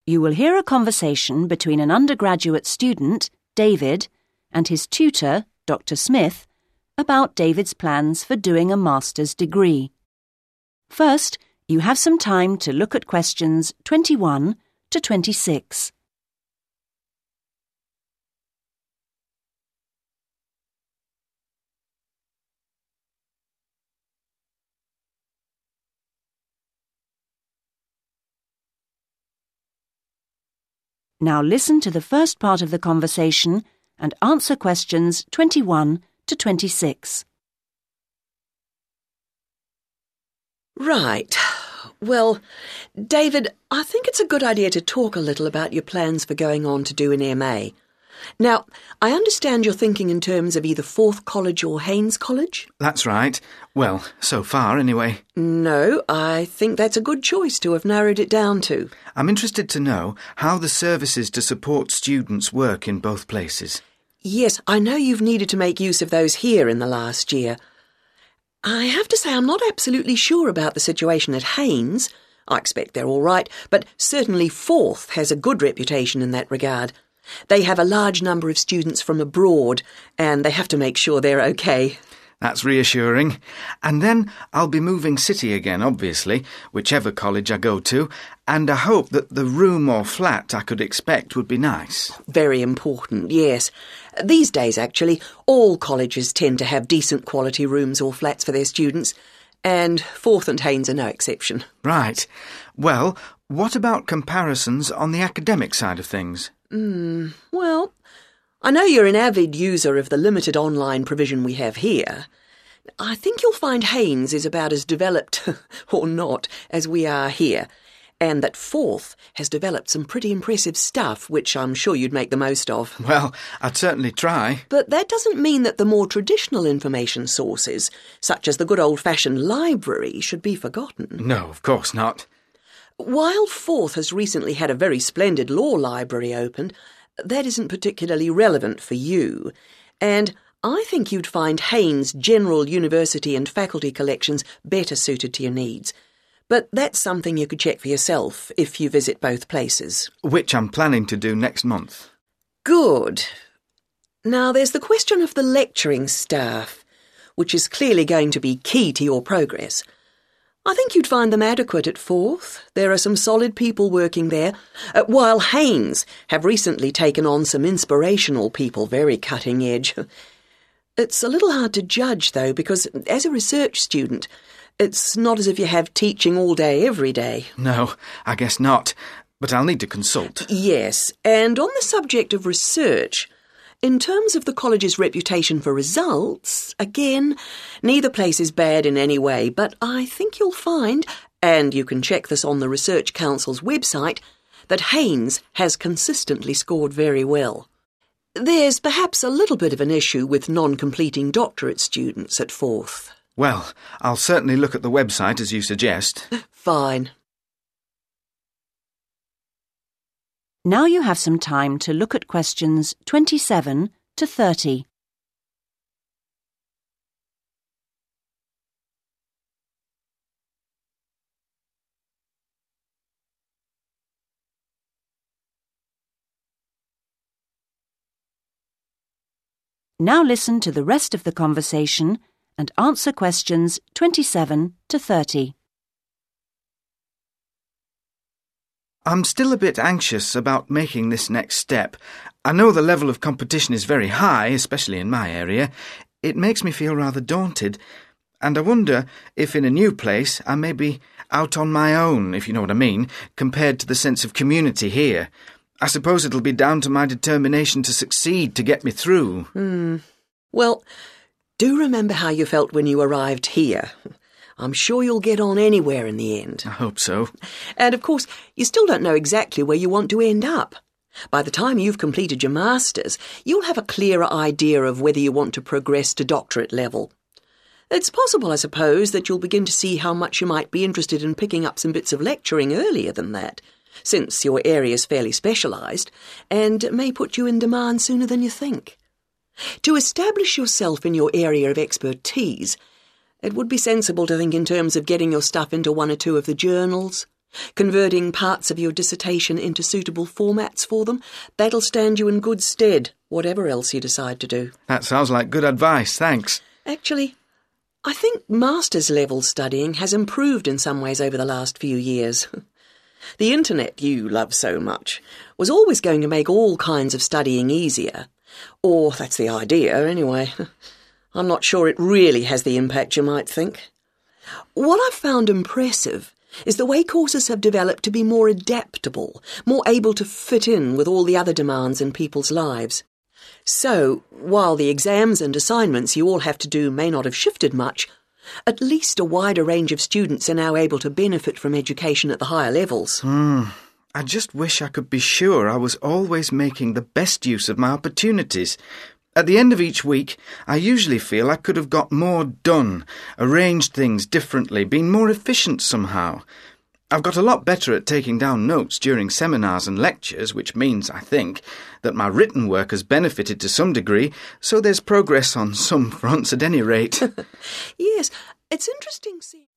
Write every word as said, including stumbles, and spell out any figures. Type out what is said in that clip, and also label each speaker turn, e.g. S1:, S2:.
S1: You will hear a conversation between an undergraduate student, David, and his tutor, Doctor Smith, about David's plans for doing a master's degree. First, you have some time to look at questions twenty-one to twenty-six. Now listen to the first part of the conversation and answer questions twenty-one to twenty-six.
S2: Right. Well, David, I think it's a good idea to talk a little about your plans for going on to do an M A. Now, I understand you're thinking in terms of either Forth College or Haynes College?
S3: That's right. Well, so far, anyway.
S2: No, I think that's a good choice to have narrowed it down to.
S3: I'm interested to know how the services to support students work in both places.
S2: Yes, I know you've needed to make use of those here in the last year. I have to say I'm not absolutely sure about the situation at Haynes. I expect they're all right, but certainly Forth has a good reputation in that regard. They have a large number of students from abroad, and they have to make sure they're okay.
S3: That's reassuring. And then I'll be moving city again, obviously, whichever college I go to, and I hope that the room or flat I could expect would be nice.
S2: Very important, yes. These days, actually, all colleges tend to have decent quality rooms or flats for their students, and Forth and Haynes are no exception.
S3: Right. Well, what about comparisons on the academic side of things?
S2: Hmm, well, I know you're an avid user of the limited online provision we have here. I think you'll find Haynes is about as developed, or not, as we are here, and that Forth has developed some pretty impressive stuff, which I'm sure you'd make the most of.
S3: Well, I'd certainly try.
S2: But that doesn't mean that the more traditional information sources, such as the good old-fashioned library, should be forgotten.
S3: No, of course not.
S2: While Forth has recently had a very splendid law library opened, that isn't particularly relevant for you, and I think you'd find Haynes' general university and faculty collections better suited to your needs. But that's something you could check for yourself if you visit both places.
S3: Which I'm planning to do next month.
S2: Good. Now there's the question of the lecturing staff, which is clearly going to be key to your progress. I think you'd find them adequate at Forth. There are some solid people working there, uh, while Haynes have recently taken on some inspirational people, very cutting edge. It's a little hard to judge, though, because as a research student, it's not as if you have teaching all day every day.
S3: No, I guess not, but I'll need to consult.
S2: Yes, and on the subject of research, in terms of the college's reputation for results, again, neither place is bad in any way, but I think you'll find, and you can check this on the Research Council's website, that Haynes has consistently scored very well. There's perhaps a little bit of an issue with non-completing doctorate students at Forth.
S3: Well, I'll certainly look at the website as you suggest.
S2: Fine.
S1: Now you have some time to look at questions twenty-seven to thirty. Now listen to the rest of the conversation and answer questions twenty-seven to thirty.
S3: I'm still a bit anxious about making this next step. I know the level of competition is very high, especially in my area. It makes me feel rather daunted, and I wonder if in a new place I may be out on my own, if you know what I mean, compared to the sense of community here. I suppose it'll be down to my determination to succeed to get me through.
S2: Hmm. Well, do remember how you felt when you arrived here. I'm sure you'll get on anywhere in the end.
S3: I hope so.
S2: And of course, you still don't know exactly where you want to end up. By the time you've completed your masters, you'll have a clearer idea of whether you want to progress to doctorate level. It's possible, I suppose, that you'll begin to see how much you might be interested in picking up some bits of lecturing earlier than that, since your area's fairly specialised, and may put you in demand sooner than you think. To establish yourself in your area of expertise, it would be sensible to think in terms of getting your stuff into one or two of the journals, Converting parts of your dissertation into suitable formats for them, that'll stand you in good stead, whatever else you decide to do.
S3: That sounds like good advice, thanks.
S2: Actually, I think master's level studying has improved in some ways over the last few years. The internet you love so much was always going to make all kinds of studying easier. Or that's the idea, anyway. I'm not sure it really has the impact you might think. What I've found impressive is the way courses have developed to be more adaptable, more able to fit in with all the other demands in people's lives. So, while the exams and assignments you all have to do may not have shifted much, at least a wider range of students are now able to benefit from education at the higher levels.
S3: Hmm. I just wish I could be sure I was always making the best use of my opportunities. At the end of each week, I usually feel I could have got more done, arranged things differently, been more efficient somehow. I've got a lot better at taking down notes during seminars and lectures, which means, I think, that my written work has benefited to some degree, so there's progress on some fronts at any rate.
S2: Yes, it's interesting seeing...